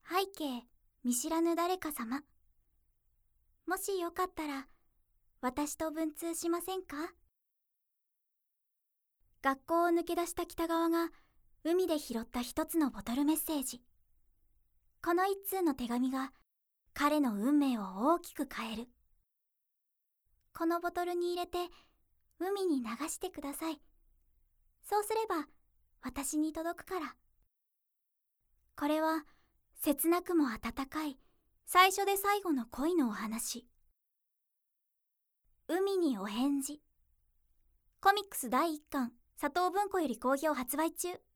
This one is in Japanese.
背景見知らぬ誰か様。もしよかったら私と文通しませんか？学校を抜け出した北川が海で拾った一つのボトルメッセージ。この一通の手紙が彼の運命を大きく変える。このボトルに入れて海に流してください。そうすれば私に届くから。これは切なくも温かい最初で最後の恋のお話。海にお返事。コミックス第1巻佐藤文庫より好評発売中。